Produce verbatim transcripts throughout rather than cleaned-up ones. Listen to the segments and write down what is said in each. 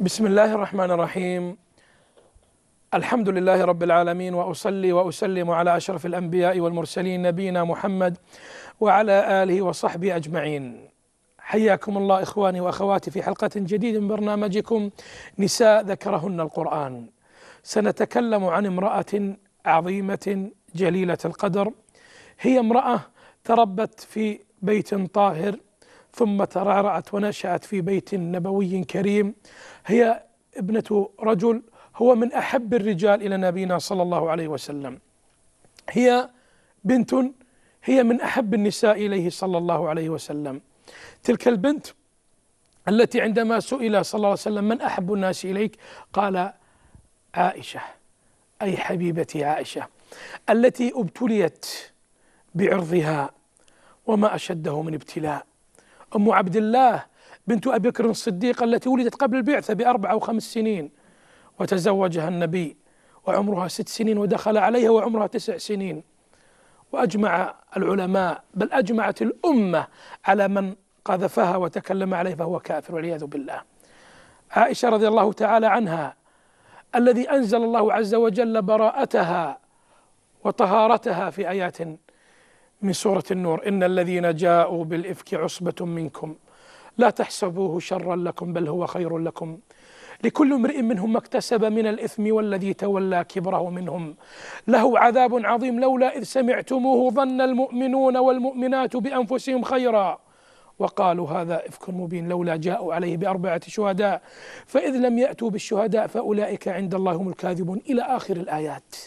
بسم الله الرحمن الرحيم. الحمد لله رب العالمين، وأصلي وأسلم على أشرف الأنبياء والمرسلين نبينا محمد وعلى آله وصحبه أجمعين. حياكم الله إخواني وأخواتي في حلقة جديدة من برنامجكم نساء ذكرهن القرآن. سنتكلم عن امرأة عظيمة جليلة القدر، هي امرأة تربت في بيت طاهر ثم ترعرعت ونشأت في بيت نبوي كريم. هي ابنة رجل هو من أحب الرجال إلى نبينا صلى الله عليه وسلم، هي بنت هي من أحب النساء إليه صلى الله عليه وسلم. تلك البنت التي عندما سئل صلى الله عليه وسلم من أحب الناس إليك قال عائشة، أي حبيبتي عائشة التي ابتليت بعرضها وما أشده من ابتلاء. أم عبد الله بنت أبي بكر الصديق التي ولدت قبل البعثة بأربع أو خمس سنين، وتزوجها النبي وعمرها ست سنين ودخل عليها وعمرها تسع سنين. وأجمع العلماء بل أجمعت الأمة على من قذفها وتكلم عليه فهو كافر والعياذ بالله. عائشة رضي الله تعالى عنها الذي أنزل الله عز وجل براءتها وطهارتها في آيات من سورة النور: إن الذين جاءوا بالإفك عصبة منكم لا تحسبوه شرا لكم بل هو خير لكم لكل امرئ منهم ما اكتسب من الإثم والذي تولى كبره منهم له عذاب عظيم لولا إذ سمعتموه ظن المؤمنون والمؤمنات بأنفسهم خيرا وقالوا هذا إفك مبين لولا جاءوا عليه بأربعة شهداء فإذ لم يأتوا بالشهداء فأولئك عند الله هم الكاذبون، إلى آخر الآيات.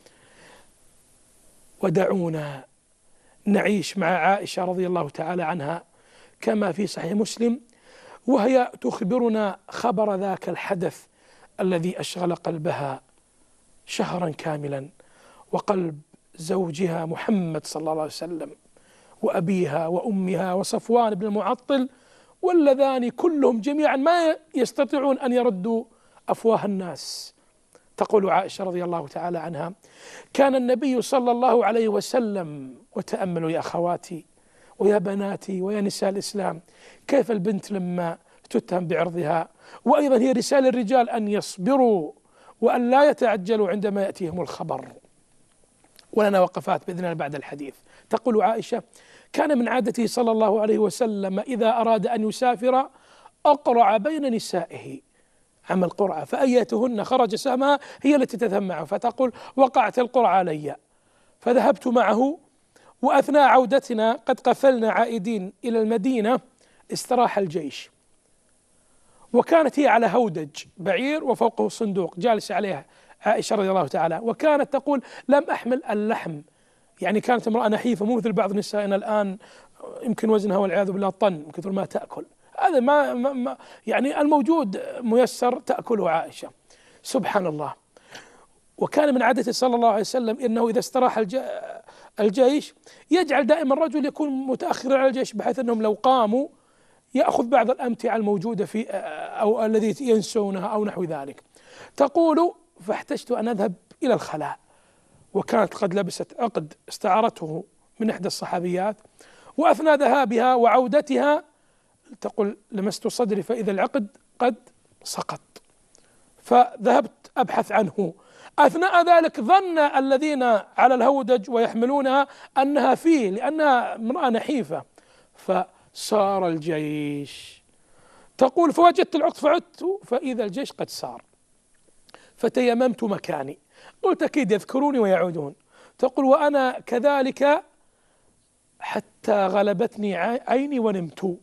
ودعونا نعيش مع عائشة رضي الله تعالى عنها كما في صحيح مسلم، وهي تخبرنا خبر ذاك الحدث الذي أشغل قلبها شهرا كاملا وقلب زوجها محمد صلى الله عليه وسلم وأبيها وأمها وصفوان بن المعطل، واللذان كلهم جميعا ما يستطيعون أن يردوا أفواه الناس. تقول عائشة رضي الله تعالى عنها: كان النبي صلى الله عليه وسلم، وتأملوا يا أخواتي ويا بناتي ويا نساء الإسلام كيف البنت لما تتهم بعرضها، وأيضا هي رسالة الرجال أن يصبروا وأن لا يتعجلوا عندما يأتيهم الخبر. ولنا وقفات بإذن الله بعد الحديث. تقول عائشة: كان من عادته صلى الله عليه وسلم إذا أراد أن يسافر أقرع بين نسائه، عمل قرعة فأيتهن خرج سهمها هي التي تذهب معه، فتقول: وقعت القرعة علي فذهبت معه، وأثناء عودتنا قد قفلنا عائدين إلى المدينة استراح الجيش، وكانت هي على هودج بعير وفوقه صندوق جالسة عليها عائشة رضي الله تعالى، وكانت تقول: لم أحمل اللحم، يعني كانت امرأة نحيفة مو مثل بعض نسائنا الآن يمكن وزنها والعياذ بالله طن من كثر ما تأكل. هذا ما, ما, ما يعني الموجود ميسر تأكله عائشة، سبحان الله. وكان من عادته صلى الله عليه وسلم إنه إذا استراح الجيش يجعل دائما الرجل يكون متأخرا على الجيش، بحيث أنهم لو قاموا يأخذ بعض الأمتعة الموجودة في أو الذي ينسونها أو نحو ذلك. تقول: فاحتجت أن أذهب إلى الخلاء، وكانت قد لبست عقد استعارته من إحدى الصحابيات، وأثناء ذهابها وعودتها تقول: لمست صدري فإذا العقد قد سقط، فذهبت أبحث عنه. أثناء ذلك ظن الذين على الهودج ويحملونها أنها فيه لأنها امرأة نحيفة، فسار الجيش. تقول: فوجدت العقد فعدت فإذا الجيش قد سار، فتيممت مكاني، قلت أكيد يذكروني ويعودون. تقول: وأنا كذلك حتى غلبتني عيني ونمت.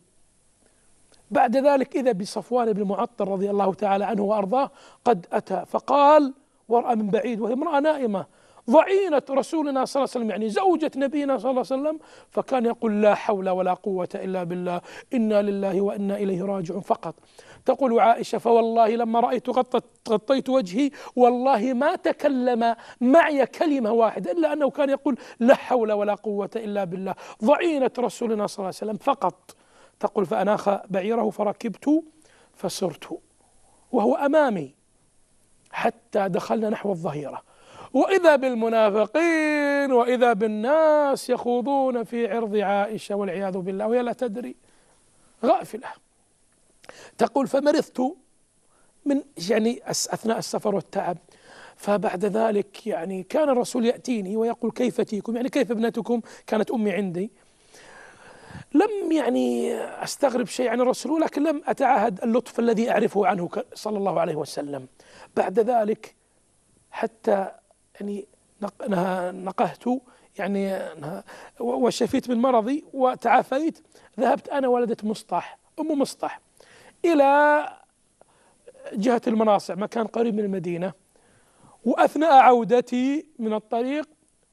بعد ذلك إذا بصفوان بن المعطل رضي الله تعالى عنه وأرضاه قد أتى فقال ورأى من بعيد وهي امرأة نائمة ضعينة رسولنا صلى الله عليه وسلم، يعني زوجة نبينا صلى الله عليه وسلم، فكان يقول: لا حول ولا قوة إلا بالله، إنا لله وإنا إليه راجعون فقط. تقول عائشة: فوالله لما رأيت غطت غطيت وجهي والله ما تكلم معي كلمة واحدة إلا أنه كان يقول: لا حول ولا قوة إلا بالله، ضعينة رسولنا صلى الله عليه وسلم فقط. تقول: فأناخ بعيره فركبت فسرت وهو أمامي حتى دخلنا نحو الظهيرة، وإذا بالمنافقين وإذا بالناس يخوضون في عرض عائشة والعياذ بالله وهي لا تدري، غافلة. تقول: فمرضت من يعني أثناء السفر والتعب. فبعد ذلك يعني كان الرسول يأتيني ويقول كيف تيكم، يعني كيف ابنتكم؟ كانت أمي عندي. لم يعني أستغرب شيء عن الرسول، لكن لم أتعاهد اللطف الذي أعرفه عنه صلى الله عليه وسلم. بعد ذلك حتى يعني نقهت يعني وشفيت من مرضي وتعافيت، ذهبت أنا ولدة مصطح أم مصطح إلى جهة المناصع، مكان قريب من المدينة. وأثناء عودتي من الطريق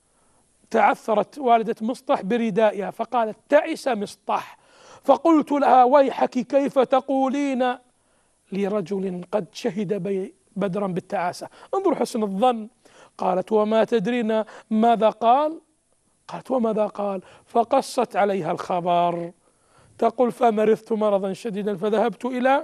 تعثرت والدة مصطح بردائها فقالت تعس مصطح. فقلت لها ويحك كيف تقولين لرجل قد شهد بدرا بالتعاسة؟ انظر حسن الظن. قالت وما تدرين ماذا قال؟ قالت وماذا قال؟ فقصت عليها الخبر. تقول فمرضت مرضا شديدا فذهبت إلى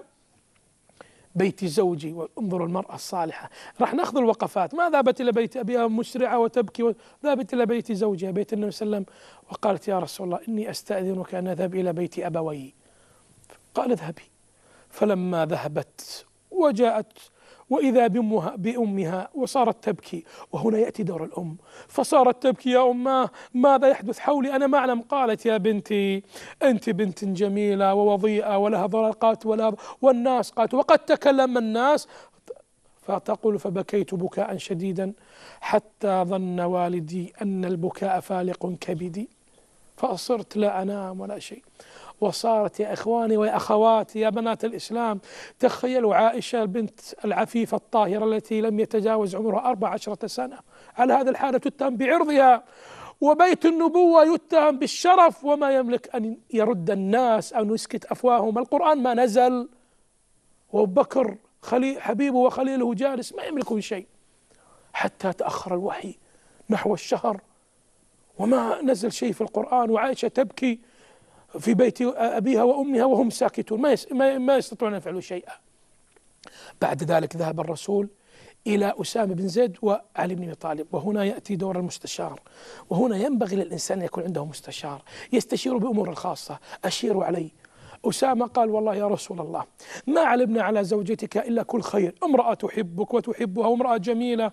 بيت زوجي. وانظروا المرأة الصالحة، راح ناخذ الوقفات. ما ذهبت إلى بيت أبيها مسرعة وتبكي، ذهبت إلى بيت زوجها بيت النبي صلى الله عليه وسلم وقالت يا رسول الله إني أستأذنك أن أذهب إلى بيت أبوي. قال اذهبي. فلما ذهبت وجاءت وإذا بأمها, بأمها وصارت تبكي، وهنا يأتي دور الأم، فصارت تبكي يا أماه ماذا يحدث حولي أنا ما أعلم. قالت يا بنتي أنت بنت جميلة ووضيئة ولها ضرقات ولها والناس قالت وقد تكلم الناس. فتقول فبكيت بكاء شديدا حتى ظن والدي أن البكاء فالق كبدي، فأصرت لا أنام ولا شيء. وصارت يا إخواني ويا أخواتي يا بنات الإسلام، تخيلوا عائشة البنت العفيفة الطاهرة التي لم يتجاوز عمرها أربع عشرة سنة على هذا الحالة تتهم بعرضها، وبيت النبوة يتهم بالشرف، وما يملك أن يرد الناس أو يسكت أفواههم. القرآن ما نزل، وأبو بكر خليل حبيبه وخليله جالس ما يملكون شيء، حتى تأخر الوحي نحو الشهر وما نزل شيء في القرآن، وعائشة تبكي في بيت أبيها وأمها وهم ساكتون ما ما يستطيعون أن يفعلوا شيئا. بعد ذلك ذهب الرسول إلى أسامة بن زيد وعلي بن أبي طالب، وهنا يأتي دور المستشار. وهنا ينبغي للإنسان أن يكون عنده مستشار يستشير بأمور الخاصة. أشير عليه. أسامة قال والله يا رسول الله ما علمنا على زوجتك إلا كل خير، امرأة تحبك وتحبها وامرأة جميلة.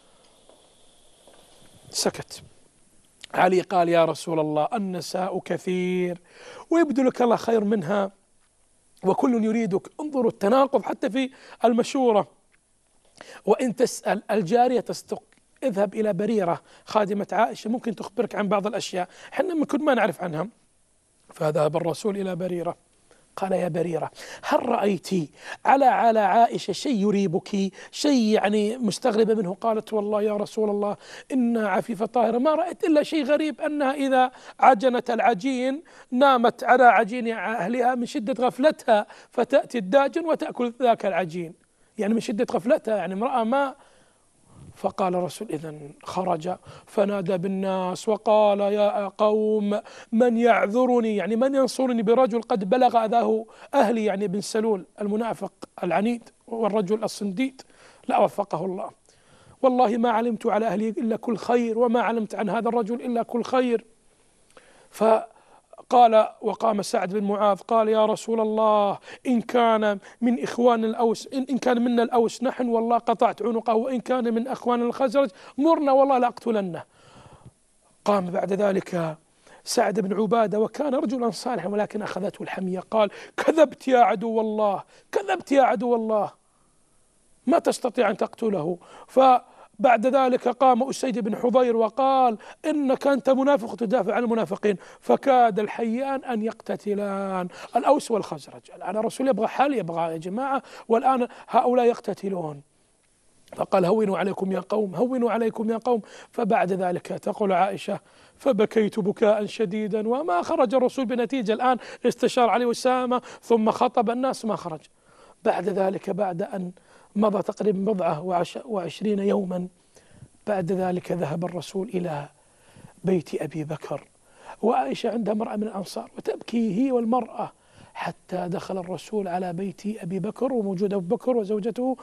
سكت. علي قال يا رسول الله النساء كثير ويبدو لك الله خير منها وكل يريدك. انظروا التناقض حتى في المشورة. وإن تسأل الجارية تصدق، اذهب إلى بريرة خادمة عائشة ممكن تخبرك عن بعض الأشياء احنا ممكن ما نعرف عنها. فذهب الرسول إلى بريرة قال يا بريرة هل رأيت على على عائشة شيء يريبك، شيء يعني مستغربة منه؟ قالت والله يا رسول الله إن عفيفة طاهرة ما رأيت إلا شيء غريب، أنها إذا عجنت العجين نامت على عجين أهلها من شدة غفلتها فتأتي الداجن وتأكل ذاك العجين، يعني من شدة غفلتها يعني امرأة ما. فقال الرسول إذن خرج فنادى بالناس وقال يا قوم من يعذرني، يعني من ينصرني برجل قد بلغ أذاه أهلي، يعني ابن سلول المنافق العنيد والرجل الصنديد لا وفقه الله. والله ما علمت على أهلي إلا كل خير وما علمت عن هذا الرجل إلا كل خير. فقال وقام سعد بن معاذ قال يا رسول الله إن كان من إخوان الأوس إن, إن كان منا الأوس نحن والله قطعت عنقه، وإن كان من أخوان الخزرج مرنا والله لأقتلنه. قام بعد ذلك سعد بن عبادة وكان رجلا صالحا ولكن أخذته الحمية قال كذبت يا عدو الله، كذبت يا عدو الله، ما تستطيع أن تقتله. فبعد ذلك قام أسيد بن حضير وقال إنك أنت منافق تدافع عن المنافقين. فكاد الحيان أن يقتتلان الأوس والخزرج. الآن الرسول يبغى حل، يبغى يا جماعة، والآن هؤلاء يقتتلون. فقال هونوا عليكم يا قوم، هونوا عليكم يا قوم. فبعد ذلك تقول عائشة فبكيت بكاء شديدا وما خرج الرسول بنتيجة. الآن استشار عليه أسامة ثم خطب الناس ما خرج. بعد ذلك بعد أن مضى تقريبا بضعة وعشرين يوما بعد ذلك ذهب الرسول إلى بيت أبي بكر، وعائشة عندها امرأة من الأنصار وتبكي هي والمرأة، حتى دخل الرسول على بيت أبي بكر وموجود أبو بكر وزوجته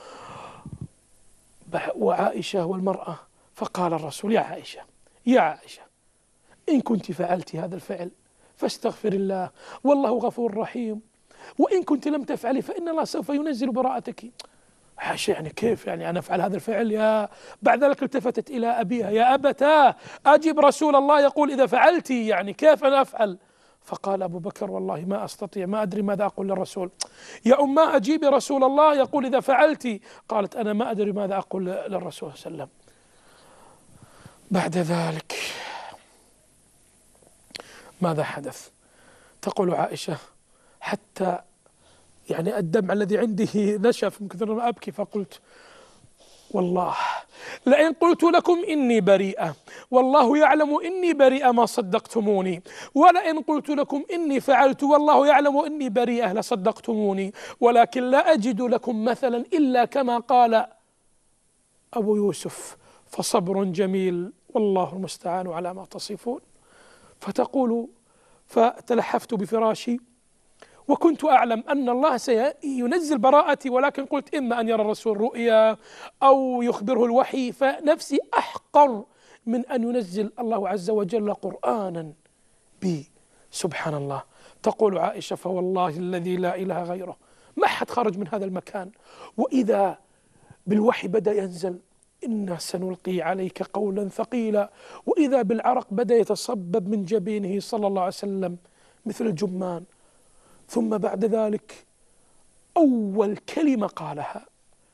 وعائشة والمرأة. فقال الرسول يا عائشة يا عائشة إن كنت فعلت هذا الفعل فاستغفر الله والله غفور رحيم، وإن كنت لم تفعلي فإن الله سوف ينزل براءتك. عائشة يعني كيف يعني أنا أفعل هذا الفعل؟ يا بعد ذلك التفتت إلى أبيها: يا أبتاه أجب رسول الله يقول إذا فعلت، يعني كيف أنا أفعل؟ فقال أبو بكر: والله ما أستطيع، ما أدري ماذا أقول للرسول. يا أماه أجيبي رسول الله يقول إذا فعلت. قالت: أنا ما أدري ماذا أقول للرسول صلى الله عليه وسلم. بعد ذلك ماذا حدث؟ تقول عائشة: حتى يعني الدمع الذي عندي نشف من كثر ما أبكي، فقلت: والله لئن قلت لكم إني بريئة والله يعلم إني بريئة ما صدقتموني، ولئن قلت لكم إني فعلت والله يعلم إني بريئة لصدقتموني، ولكن لا أجد لكم مثلا إلا كما قال أبو يوسف فصبر جميل والله المستعان على ما تصفون. فتقول: فتلحفت بفراشي وكنت أعلم أن الله سينزل براءتي، ولكن قلت إما أن يرى الرسول رؤيا أو يخبره الوحي، فنفسي أحقر من أن ينزل الله عز وجل قرآنا بي. سبحان الله. تقول عائشة: فوالله الذي لا إله غيره ما حد خرج من هذا المكان وإذا بالوحي بدأ ينزل: إنا سنلقي عليك قولا ثقيلا، وإذا بالعرق بدأ يتصبب من جبينه صلى الله عليه وسلم مثل الجمان. ثم بعد ذلك أول كلمة قالها: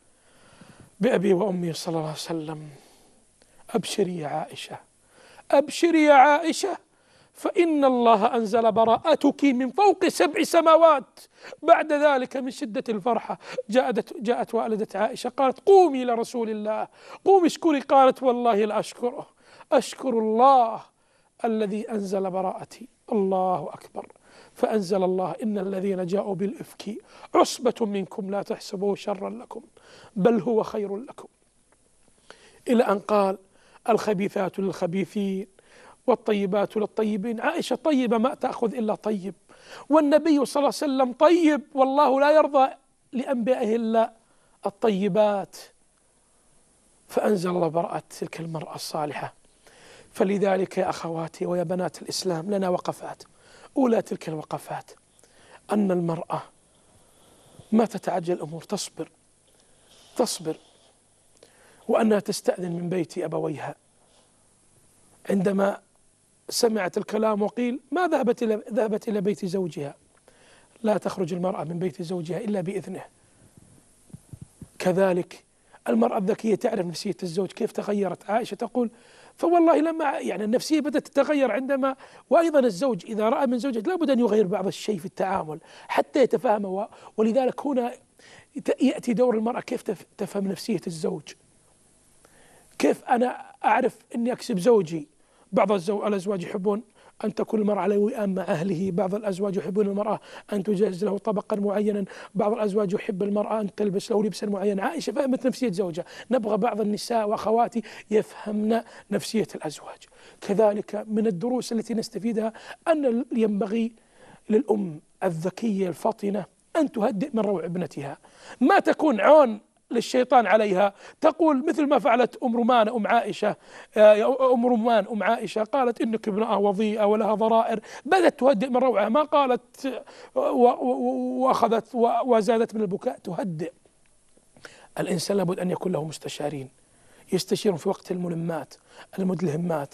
بأبي وأمي صلى الله عليه وسلم، أبشري يا عائشة، أبشري يا عائشة، فإن الله أنزل براءتك من فوق سبع سماوات. بعد ذلك من شدة الفرحة جاءت, جاءت والدة عائشة قالت: قومي إلى رسول الله، قومي اشكري. قالت: والله لا أشكره، أشكر الله الذي أنزل براءتي. الله أكبر. فأنزل الله: إن الذين جاءوا بالإفك عصبة منكم لا تحسبوه شرا لكم بل هو خير لكم، إلى أن قال: الخبيثات للخبيثين والطيبات للطيبين. عائشة طيبة ما تأخذ إلا طيب، والنبي صلى الله عليه وسلم طيب، والله لا يرضى لأنبيائه إلا الطيبات. فأنزل الله براءة تلك المرأة الصالحة. فلذلك يا أخواتي ويا بنات الإسلام لنا وقفات. أولى تلك الوقفات أن المرأة ما تتعجل الأمور، تصبر تصبر وأنها تستأذن من بيت أبويها. عندما سمعت الكلام وقيل ما ذهبت إلى ذهبت إلى بيت زوجها، لا تخرج المرأة من بيت زوجها إلا بإذنه. كذلك المرأة الذكية تعرف نفسية الزوج كيف تغيرت. عائشة تقول: فوالله لما يعني النفسية بدأت تتغير عندما، وأيضا الزوج إذا رأى من زوجته لابد أن يغير بعض الشيء في التعامل حتى يتفاهم. ولذلك هنا يأتي دور المرأة، كيف تفهم نفسية الزوج، كيف أنا أعرف أني أكسب زوجي. بعض الأزواج يحبون أن تكون المرأة على وئام مع أهله، بعض الأزواج يحبون المرأة أن تجهز له طبقا معينا، بعض الأزواج يحب المرأة أن تلبس له لبسا معينا. عائشة فهمت نفسية زوجها. نبغى بعض النساء وأخواتي يفهمن نفسية الأزواج. كذلك من الدروس التي نستفيدها أن ينبغي للأم الذكية الفطنة أن تهدئ من روع ابنتها، ما تكون عون للشيطان عليها. تقول مثل ما فعلت أم رومان أم عائشة أم رومان أم عائشة، قالت: إنك ابنة وضيئة ولها ضرائر. بدأت تهدئ من روعها، ما قالت وأخذت وزادت من البكاء. تهدئ. الإنسان لابد أن يكون له مستشارين يستشيرون في وقت الملمات المدلهمات.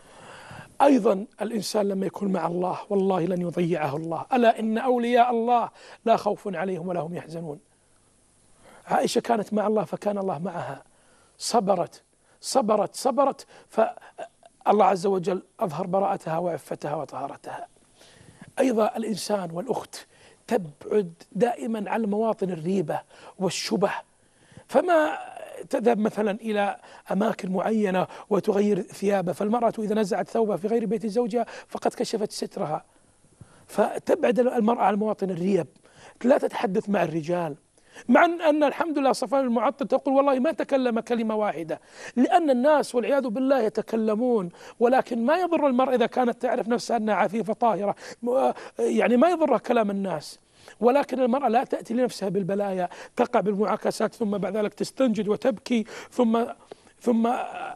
أيضا الإنسان لما يكون مع الله والله لن يضيعه الله. ألا إن أولياء الله لا خوف عليهم ولا هم يحزنون. عائشة كانت مع الله فكان الله معها، صبرت صبرت صبرت فالله عز وجل أظهر براءتها وعفتها وطهارتها. أيضا الإنسان والأخت تبعد دائما عن مواطن الريبة والشبه، فما تذهب مثلا إلى أماكن معينة وتغير ثيابها. فالمرأة إذا نزعت ثوبها في غير بيت زوجها فقد كشفت سترها. فتبعد المرأة عن مواطن الريب، لا تتحدث مع الرجال، مع أن الحمد لله صفوان المعطل تقول: والله ما تكلم كلمة واحدة، لأن الناس والعياذ بالله يتكلمون، ولكن ما يضر المرأة إذا كانت تعرف نفسها أنها عفيفة طاهرة، يعني ما يضرها كلام الناس. ولكن المرأة لا تأتي لنفسها بالبلايا، تقع بالمعاكسات، ثم بعد ذلك تستنجد وتبكي، ثم ثم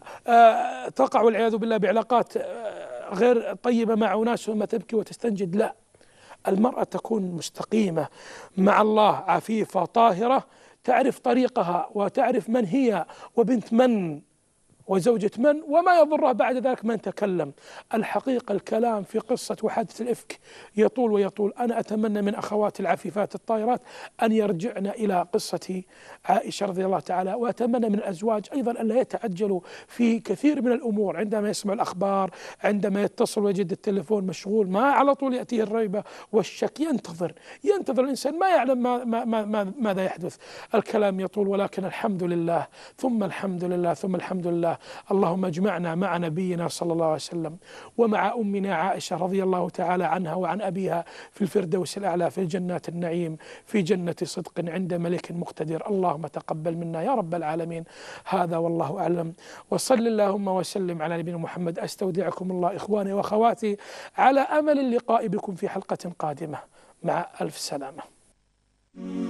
تقع والعياذ بالله بعلاقات غير طيبة مع أناس ثم تبكي وتستنجد. لا، المرأة تكون مستقيمة مع الله، عفيفة طاهرة، تعرف طريقها وتعرف من هي وبنت من وزوجة من، وما يضرها بعد ذلك من تكلم. الحقيقة الكلام في قصة وحادث الإفك يطول ويطول. أنا أتمنى من أخوات العفيفات الطاهرات أن يرجعن إلى قصة عائشة رضي الله تعالى، وأتمنى من الأزواج أيضا أن لا يتعجلوا في كثير من الأمور. عندما يسمع الأخبار، عندما يتصل ويجد التليفون مشغول، ما على طول يأتيه الريبة والشك، ينتظر ينتظر الإنسان، ما يعلم ما ما ما ما ماذا يحدث. الكلام يطول، ولكن الحمد لله ثم الحمد لله ثم الحمد لله. اللهم اجمعنا مع نبينا صلى الله عليه وسلم ومع أمنا عائشة رضي الله تعالى عنها وعن أبيها في الفردوس الأعلى، في جنات النعيم، في جنة صدق عند ملك مقتدر. اللهم تقبل منا يا رب العالمين. هذا والله أعلم، وصل اللهم وسلم على نبينا محمد. أستودعكم الله إخواني وأخواتي، على أمل اللقاء بكم في حلقة قادمة. مع ألف سلامة.